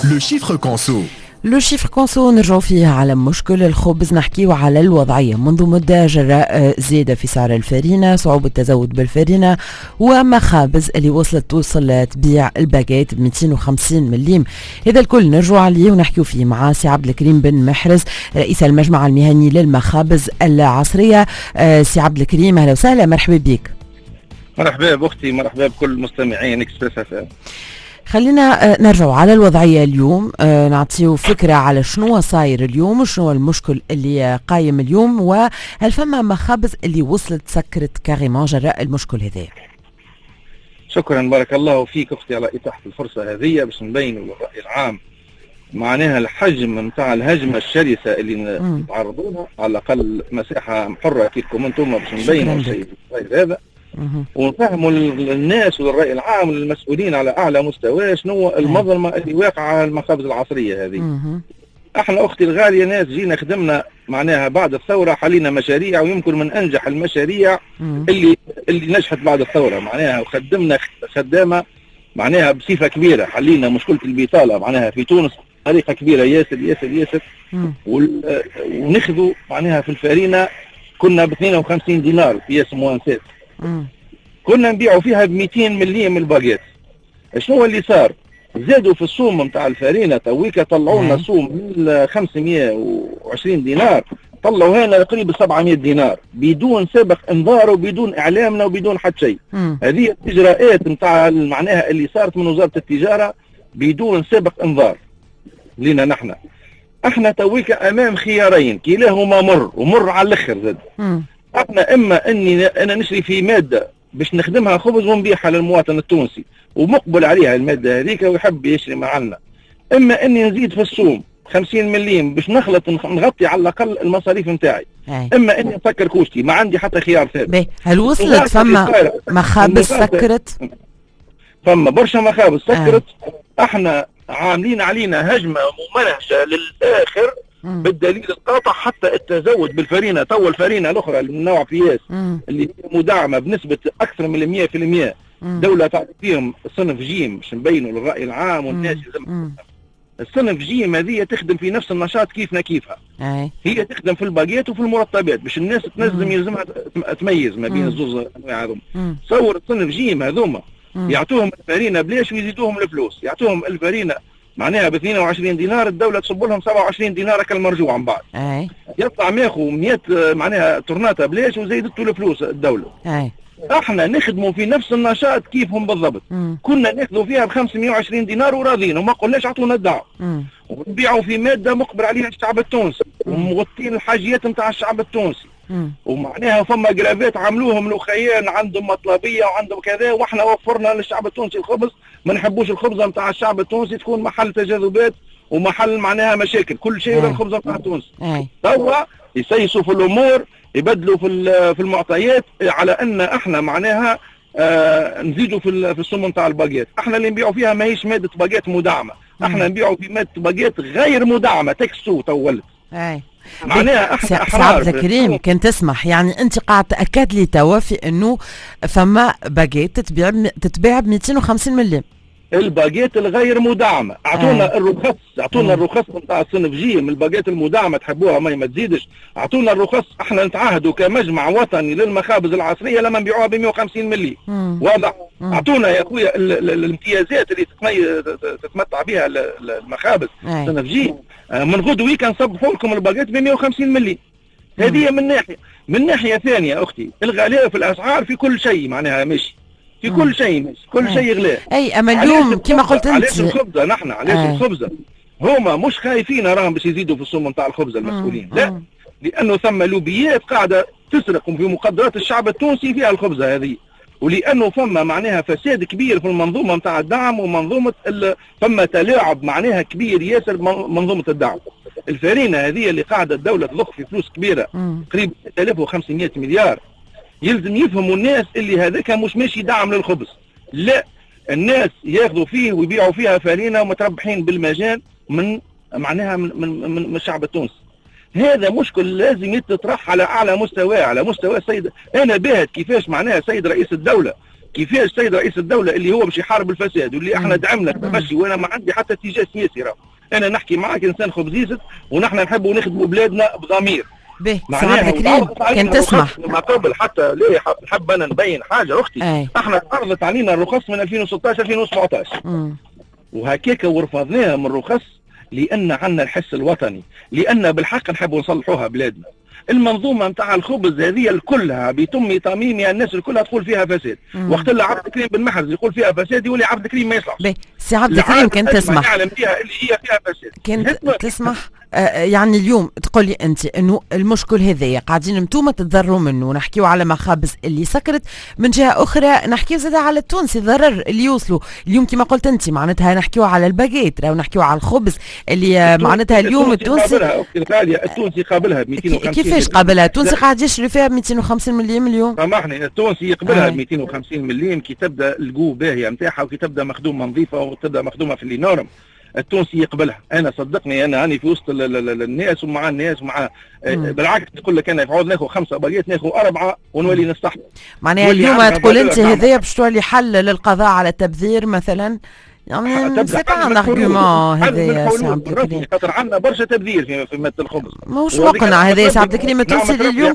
لو شيفر كونسو. لو شيفر كونسو نرجعوا فيه على مشكل الخبز، نحكيو على الوضعية منذ مدة جراء زيادة في سعر الفارينة، صعوبة التزود بالفارينة، ومخابز اللي توصل تبيع الباكيت ب 250 مليم. هذا الكل نرجعوا عليه ونحكيو فيه مع سي عبد الكريم بن محرز رئيس المجمع المهني للمخابز العصرية. سي عبد الكريم اهلا وسهلا، مرحبا بك. مرحبا بأختي، مرحبا بكل مستمعين اكسبريس اف ام. خلينا نرجع على الوضعية اليوم، نعطيو فكرة على شنو صاير اليوم وشنو المشكل اللي قايم اليوم، وهل فما مخابز اللي وصلت سكرت كاريمون جراء المشكل هذا؟ شكرا، بارك الله فيك أختي على إتاحة الفرصة هذه باش نبين للرأي العام معناها الحجم نتاع الهجمة الشرسة اللي نتعرضوا لها، على الأقل مساحة حرة كيفكم أنتم باش نبينوا الشيء هذا ونفهموا للناس وللرأي العام والمسؤولين على أعلى مستوى شنو المظلمة اللي واقعة على المخابز العصرية هذه. احنا أختي الغالية ناس جينا خدمنا معناها بعد الثورة، حلينا مشاريع ويمكن من أنجح المشاريع اللي نجحت بعد الثورة، معناها خدمنا خدامة معناها بصفة كبيرة، حلينا مشكلة البطالة معناها في تونس بطريقة كبيرة ياسر ياسر ياسر. ونخذوا معناها في الفارينة كنا ب 52 دينار في ياس موانسات، كنا نبيعوا فيها ب 200 مليم الباكيت. شنو اللي صار؟ زادوا في السوم نتاع الفارينة تويكا، طلعوا لنا سوم من 520 دينار طلعوا هنا قريب 700 دينار بدون سابق انذار وبدون اعلامنا وبدون حتى شيء. هذه الاجراءات نتاع معناها اللي صارت من وزارة التجارة بدون سابق انذار لنا. احنا تويكا امام خيارين كلاهما مر ومر على الاخر زاد. احنا اما اني انا نشري في ماده باش نخدمها خبز ونبيعها للمواطن التونسي ومقبل عليها الماده هذيك ويحب يشري معنا، اما اني نزيد في السوم 50 مليم باش نخلط نغطي على الاقل المصاريف نتاعي، اما اني نسكر كوشتي، ما عندي حتى خيار ثالث. هل وصلت فما مخابز سكرت؟ فما برشا مخابز سكرت. احنا عاملين علينا هجمه ممنهجه للاخر بالدليل القاطع، حتى التزود بالفارينة. تو الفارينة الأخرى من نوع فياس اللي مدعمة بنسبة أكثر من 100%، دولة تعطي فيهم صنف جيم باش نبينوا للرأي العام والناس. الصنف جيم هذه تخدم في نفس النشاط كيفنا كيفها، هي تخدم في الباقيات وفي المرطبات باش الناس تنزم يلزمها تميز ما بين الزوز أنواع هذوما. تصور الصنف جيم هذوما يعطوهم الفارينة بلاش ويزيدوهم الفلوس، يعطوهم الفارينة معناها ب 22 دينار، الدولة تصب لهم 27 دينار كالمرجوع من بعد. يطلع ماخو 100 معناها طرناطة بلاش وزيدتوا الفلوس الدولة. احنا نخدموا في نفس النشاط كيفهم بالضبط. كنا ناخذوا فيها ب 520 دينار وراضين وما قلناش اعطونا الدعم، ونبيعوا في مادة مقبل عليها الشعب التونسي ومغطين الحاجيات نتاع الشعب التونسي. ومعناها فما جرافات عملوهم الاخيان عندهم مطلبيه وعندهم كذا، واحنا وفرنا للشعب التونسي الخبز. ما نحبوش الخبزه نتاع الشعب التونسي تكون محل تجاذبات ومحل معناها مشاكل، كل شيء للخبزه نتاع تونس. توا يسيسوا في الامور، يبدلوا في المعطيات على ان احنا معناها نزيدوا في السم نتاع الباقيات. احنا اللي نبيعوا فيها ماهيش ماده باقيات مدعمه، احنا نبيعوا في ماده باقيات غير مدعمه تكسو تولت. معناها احنا احرار. عبد الكريم كان تسمح يعني انت قاعد تاكد لي توا في انه فما باقيت تتباع ب 250 مليم. الباقيت الغير مدعمه اعطونا الرخص، اعطونا الرخص نتاع الصنف جي من الباقيت المدعمه تحبوها ما تزيدش، اعطونا الرخص. احنا نتعاهدوا كمجمع وطني للمخابز العصريه لما نبيعوها ب 150 مليم. واضح؟ اعطونا يا اخويا الامتيازات اللي تتمتع بها المخابز صنف جي. من غدوي كنصبحوا لكم الباقيت ب 150 مليم. هذه من ناحيه. من ناحيه ثانيه اختي الغلاء في الاسعار في كل شيء معناها ماشي، في كل شيء ماشي، كل شيء غلاء. اما اليوم كما قلت انت علاش الخبزه نحن علاش الخبزه هما مش خايفين راهم باش يزيدوا في السم نتاع الخبزه المسؤولين، لا، لانه ثم لوبيات قاعده تسرق في مقدرات الشعب التونسي فيها الخبزه هذه، ولانه فما معناها فساد كبير في المنظومه نتاع الدعم ومنظومه فما تلاعب معناها كبير ياسر منظومه الدعم. الفارينه هذه اللي قاعده الدوله تضخ في فلوس كبيره قريب 3500 مليار، يلزم يفهموا الناس اللي هذاك مش ماشي دعم للخبز، لا، الناس ياخذوا فيه ويبيعوا فيها فارينه ومتربحين بالمجان من معناها من الشعب التونسي. هذا مشكل لازم يتطرح على اعلى مستوى، على مستوى السيد. انا باهت كيفاش معناها سيد رئيس الدوله كيفاش السيد رئيس الدوله اللي هو باش يحارب الفساد واللي احنا دعمنا تمشي، وانا ما عندي حتى اتجاه سياسي راهو، انا نحكي معاك انسان خبزيزت ونحن نحبوا نخدموا بلادنا بضمير. باهي سي عبد الكريم كان تسمح ما قبل حتى ليه نحب انا نبين حاجه اختي، احنا عرضت علينا الرخص من 2016 2017 وهكاك ورفضناها من الرخص لان عندنا الحس الوطني، لان بالحق نحبوا نصلحوها بلادنا. المنظومه نتاع الخبز هذه كلها بيتم تميمها، الناس الكلها تقول فيها فساد، وقت اللي عبد الكريم بن محرز يقول فيها فساد يولي عبد الكريم ما يصلحش. سي عبد الكريم كان تسمح يعلم فيها اللي هي فيها فساد، كنت تسمح يعني اليوم تقول لي انت انه المشكل هذايا قاعدين انتوما تتضرروا منه، نحكيو على مخابز اللي سكرت، من جهه اخرى نحكيو زاد على التونسي الضرر اللي يوصلوا اليوم كما قلت انت، معناتها نحكيو على الباجيت راهو نحكيو على الخبز اللي معناتها اليوم التونسي التونسي قابلها ب 250. كيفاش قابلها؟ التونسي قاعد يشري فيها ب 250 مليم اليوم. سامحني، التونسي يقبلها ب 250 مليم كي تبدا الجو باهيه نتاعها وكي تبدا مخدومه نظيفه وتبدا مخدومه في اللي نورم. التونسي يقبلها، انا صدقني انا هاني في وسط الناس ومع الناس ومع بالعكس نقول لك انا في عوض ناخذ 5 باجيت ناخذ 4 ونولي نستحمل. معناها اليوم تقول انت هذايا باش تولي حل للقضاء على التبذير مثلا؟ يعني سي با ان ارغيومون هذايا سي عبد الكريم، خاطر عندنا برشا تبذير في ماده الخبز. ماهوش وقنا هذايا سي عبد الكريم، التونسي اليوم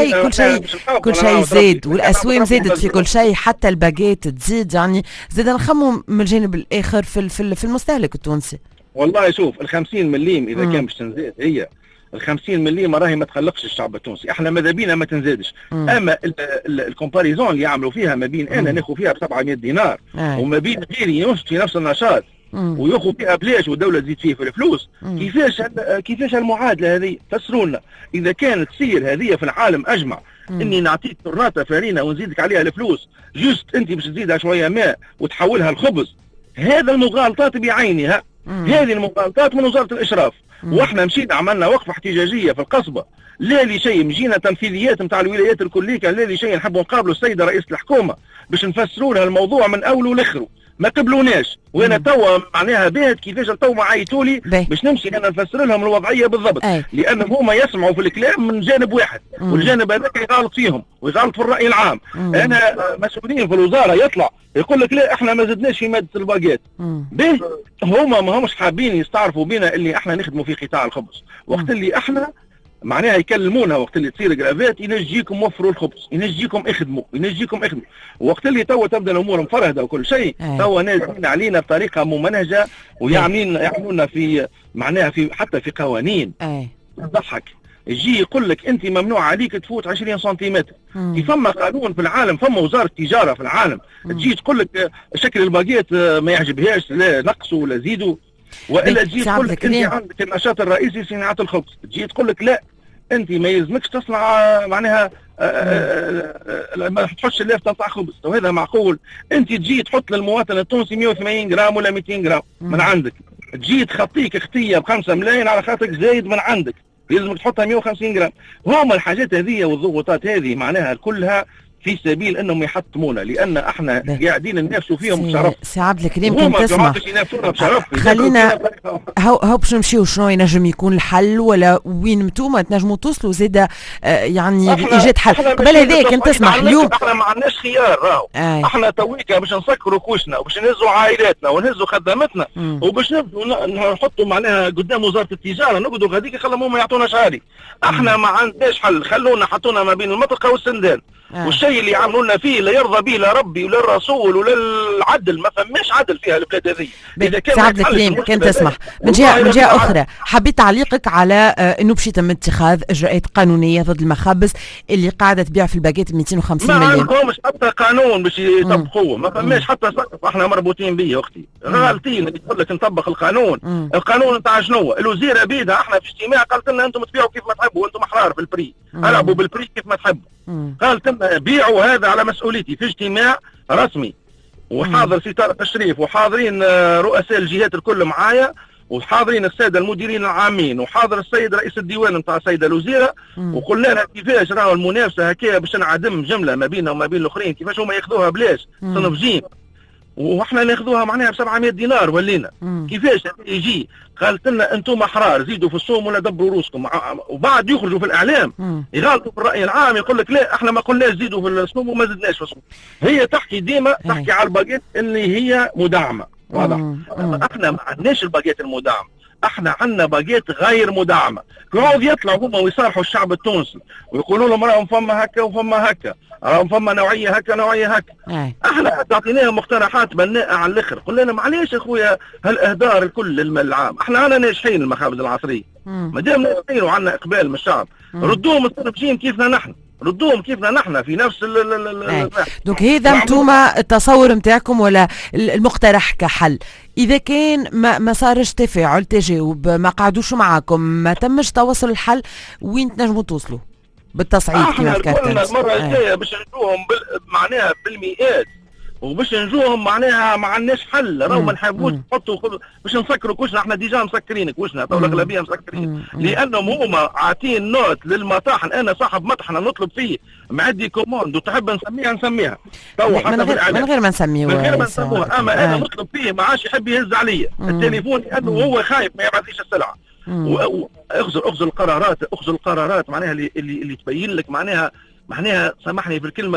كل شيء زاد والاسوام زادت في كل شيء، حتى الباجيت تزيد، يعني زاد نخموا من الجانب الاخر في المستهلك التونسي. والله شوف ال 50 مليم اذا كان باش تنزاد هي ال 50 مليم راهي ما تخلقش الشعب التونسي، احنا ماذا بينا ما تنزادش. اما الكومباريزون اللي يعملوا فيها ما بين انا ناخذ فيها ب 700 دينار وما بين غيري ينشط في نفس النشاط وياخذ فيها بلاش والدوله تزيد فيه في الفلوس، كيفاش المعادله هذه؟ فسروا لنا اذا كانت تصير هذه في العالم اجمع، اني نعطيك طراطه فارينه ونزيدك عليها الفلوس جوست انت باش تزيدها شويه ماء وتحولها الخبز، هذا المغالطات بعينها. هذه المغالطات من وزاره الاشراف، واحنا مشينا عملنا وقفه احتجاجيه في القصبه، لا لشيء مجينا تنفيذيات نتاع الولايات الكليه، لا لشيء نحبوا نقابلوا السيده رئيس الحكومه باش نفسروا لها الموضوع من اوله لاخره، ما قبلوناش. وانا توا معناها باهت كيفاش تو عيطوا لي باش نمشي انا نفسر لهم الوضعيه بالضبط، لانهم هما يسمعوا في الكلام من جانب واحد والجانب هذاك يغالط فيهم ويغالط في الراي العام. انا مسؤولين في الوزاره يطلع يقول لك لا احنا ما زدناش في ماده الباجيت، باهي هما ما همش حابين يستعرفوا بينا اللي احنا نخدموا في قطاع الخبز، وقت اللي احنا معناها يكلمونا وقت اللي تصير جرافات ينجيكم وفروا الخبز، ينجيكم اخدموا، وقت اللي توا تبدا الامور مفرهده وكل شيء توا نازلين علينا بطريقه ممنهجه ويعملونا في معناها في حتى في قوانين تضحك. يجي يقول لك انت ممنوع عليك تفوت 20 سنتيمتر، في فما قانون في العالم، فما وزاره تجاره في العالم تجي تقول لك شكل الباجيت ما يعجبهاش، لا نقصوا ولا زيدوا، والا تجي تقول لك انت عندك النشاط الرئيسي صناعه الخبز، تجي تقول لك لا انت ما يلزمكش تصنع معناها ما تحطش اللافته نتاع خبز، وهذا معقول؟ انت تجي تحط للمواطن التونسي 180 جرام ولا 200 جرام من عندك، تجي تخطيك اختيه ب5 ملايين على خاطرك زايد من عندك، يلزمك تحطها 150 جرام. هما الحاجات هذه والضغوطات هذه معناها كلها في سبيل انهم يحطمونا، لان احنا قاعدين ننافسوا فيهم بشرف. سي عبد الكريم كنت تسمع، خلينا هاو باش نمشيو شنو ينجم يكون الحل، ولا وين نتوما تنجموا توصلوا زاده يعني لايجاد حل؟ قبل هذاك كنت تسمح اليوم احنا ما عندناش خيار راهو، احنا تويكا باش نسكروا كوشنا وباش نهزوا عائلاتنا ونهزوا خدماتنا وباش نحطوا معناها قدام وزاره التجاره نقعدوا غاديك خلهم هما يعطونا عادي. احنا ما عندناش حل، خلونا حطونا ما بين المطرقه والسندان، والشيء اللي يعملوا لنا فيه لا يرضى به لا ربي ولا الرسول ولا العدل، ما فماش عدل فيها البلاد هذه. اذا كان عبد الكريم كنت تسمح من جهه اخرى، حبيت تعليقك على انه باش يتم اتخاذ اجراءات قانونيه ضد المخابز اللي قاعده تبيع في الباكيت 250 مليون. ما عندهمش حتى قانون باش يطبقوه، ما فماش حتى سقف، احنا مربوطين به اختي، غالطين اللي تقول لك نطبق القانون. القانون نتاع شنو؟ الوزيره بيدها احنا في اجتماع قالت لنا انتم تبيعوا كيف ما تحبوا، انتم احرار في البري، العبوا بالبري كيف ما تحبوا. قالت لنا بيعوا هذا على مسؤوليتي في اجتماع رسمي، وحاضر ستار تشريف وحاضرين رؤساء الجهات الكل معايا، وحاضرين الساده المديرين العامين، وحاضر السيد رئيس الديوان نتاع السيده الوزيره، وقلنا لها كيفاش راهو المنافسه هكايا باش نعدم جمله ما بيننا وما بين الاخرين، كيفاش هما ياخذوها بلاش صنف جيم. واحنا ناخذوها معناها ب 700 دينار ولينا. كيفاش يجي قالت لنا انتم احرار زيدوا في الصوم ولا دبروا روسكم، وبعد يخرجوا في الاعلام يغالطوا في الراي العام يقول لك لا احنا ما قلناش زيدوا في الصوم وما زدناش في الصوم. هي تحكي ديما تحكي على الباجيت اللي هي مدعمه، واضح. احنا ما عندناش الباجيت المدعم، احنا عندنا باجيت غير مدعمه. يقعدوا يطلعوا هما ويصارحوا الشعب التونسي ويقولوا لهم راهم فما هكا وفما هكا، راهم فما نوعيه هكا نوعيه هكا. احنا تعطيناهم مقترحات بناءه على الاخر، قلنا لنا معليش اخويا هالاهدار الكل المال العام، احنا انا ناجحين المخابز العصريه، ما دام ناجحين وعندنا اقبال من الشعب، ردوهم مستنفجين كيفنا نحن، ردوهم كيفنا نحن في نفس دونك هذا انتوما التصور نتاعكم ولا المقترح كحل؟ اذا كان ما صارش تفاعل تجاوب، ما قعدوش معاكم، ما تمش توصل الحل، وين تنجموا توصلوا بالتصعيد كما ذكرت؟ احنا المره الجايه باش نجوهم معناها بالمئات، وباش نجوهم معناها ما عندناش حل، راهو ما نحبوش نحطوا باش نسكروا كوشنا، احنا ديجا مسكرين كوشنا، تو الاغلبيه مسكرين، لانهم هما عاطين نوت للمطاحن. انا صاحب مطحنه نطلب فيه معدي كوموند وتحب نسميها تو من غير ما نسميوها، اما انا نطلب فيه ما عادش يحب يهز عليا التليفون لانه هو خايف ما يبعثليش السلعه. اخذوا القرارات معناها اللي تبين لك معناها سامحني في الكلمه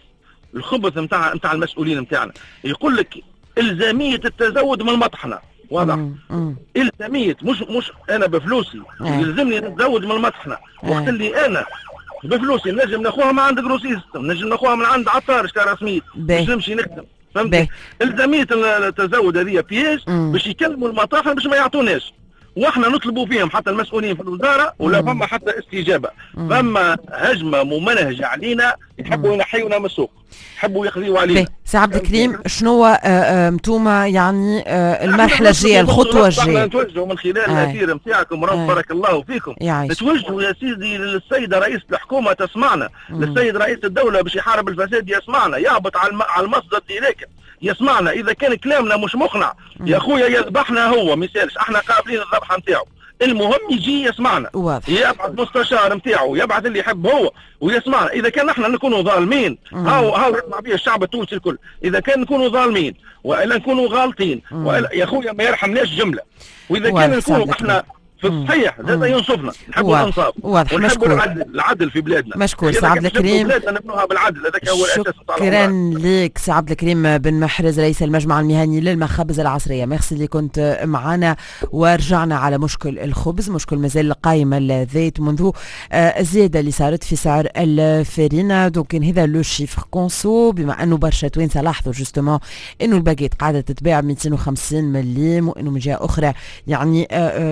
الخبث نتاع المسؤولين نتاعنا. يقول لك الزاميه التزود من المطحنه، واضح. الزاميه مش انا بفلوسي يلزمني نتزود من المطحنه، وقت اللي انا بفلوسي نجم ناخوها من عند جروسيست، نجم ناخوها من عند عطار شكا رسميت باش نمشي نخدم، فهمت؟ الزاميه التزود هذه بياج باش يكلموا المطاحن باش ما يعطوناش، واحنا نطلبوا فيهم حتى المسؤولين في الوزاره ولا فما حتى استجابه. فما هجمه ممنهجه علينا، يحبوا ينحيونا من السوق، يحبوا يخذيوا علينا. سي عبد الكريم، شنو انتوما يعني المرحله الجايه، الخطوه الجايه؟ نتوجهوا من خلال الاثير نتاعكم، رب بارك الله فيكم، نتوجهوا يا سيدي للسيده رئيس الحكومه تسمعنا، للسيد رئيس الدوله باش يحارب الفساد يسمعنا، يهبط على المصدر ديريكت يسمعنا. اذا كان كلامنا مش مقنع يا اخويا يذبحنا هو، ما يسالش، احنا قابلين الذبحه نتاعو، المهم يجي يسمعنا، يبعث مستشار نتاعو، يبعث اللي يحب هو ويسمعنا. اذا كان احنا نكونوا ظالمين، هاو يسمع بيه الشعب التونسي الكل، اذا كان نكونوا ظالمين والا نكونوا غالطين والا يا اخويا ما يرحمناش جمله، واذا كان نكونوا احنا في الصحيح زاد ينصفنا، نحبوا الانصاف ونحبوا العدل في بلادنا. مشكور سي عبد الكريم، بلادنا نبنوها بالعدل، هذاك هو الاساس. شكرا لك سي عبد الكريم بن محرز رئيس المجمع المهني للمخابز العصريه، ميرسي اللي كنت معنا. ورجعنا على مشكل الخبز، مشكل مازال قائم الذات منذ الزياده اللي صارت في سعر الفارينه. دونك هذا لو شيفر كونسو، بما انه برشا توانسه لاحظوا جوستومون انه الباكيت قاعده تتباع 250 مليم، وانه من جهه اخرى يعني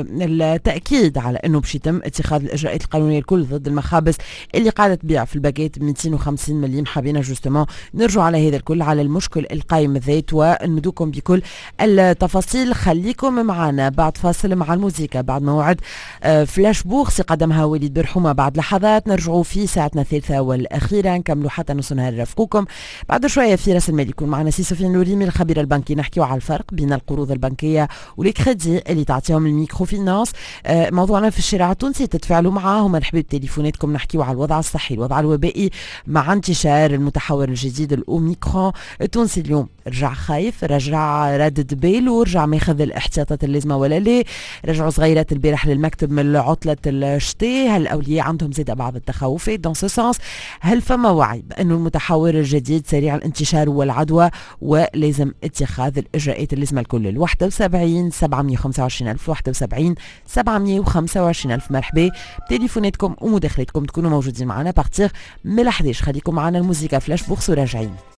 تأكيد على أنه باش يتم اتخاذ الإجراءات القانونية الكل ضد المخابز اللي قاعدة تبيع في الباكيت 250 مليم. حابين جوستومون نرجع على هذا الكل، على المشكل القائم الذات، ونمدوكم بكل التفاصيل. خليكم معنا بعد فاصل مع الموسيقى، بعد موعد فلاش بورس قدمها وليد برحومة بعد لحظات. نرجعوا في ساعتنا الثالثة والأخيرة، نكملوا حتى نص نهار نرافقوكم. بعد شوية في راس المال يكون معنا سي سفيان لوريمي الخبير البنكي، نحكيو على الفرق بين القروض البنكية والكريدي اللي تعطيهم الميكرو فينانس. موضوعنا في الشارع التونسي، تتفاعلوا معاهم، مرحبا بتليفوناتكم، نحكيوا على الوضع الصحي، الوضع الوبائي مع انتشار المتحور الجديد الاوميكرون. التونسي اليوم رجع خايف، رجع ردد باله، ورجع ماخذ الاحتياطات اللازمه ولا لا؟ رجعوا صغيرات البارح للمكتب من عطله الشتاء، هل الاولياء عندهم زاد بعض التخوفات دون سو سونس؟ هل فما وعي بانه المتحور الجديد سريع الانتشار والعدوى ولازم اتخاذ الاجراءات اللازمه الكل؟ 71 725 ألف 71 725 ألف. مرحبا بتليفوناتكم ومداخلاتكم، تكونوا موجودين معنا بارتيغ من 11. خليكم معنا الموسيقى فلاش بورس وراجعين.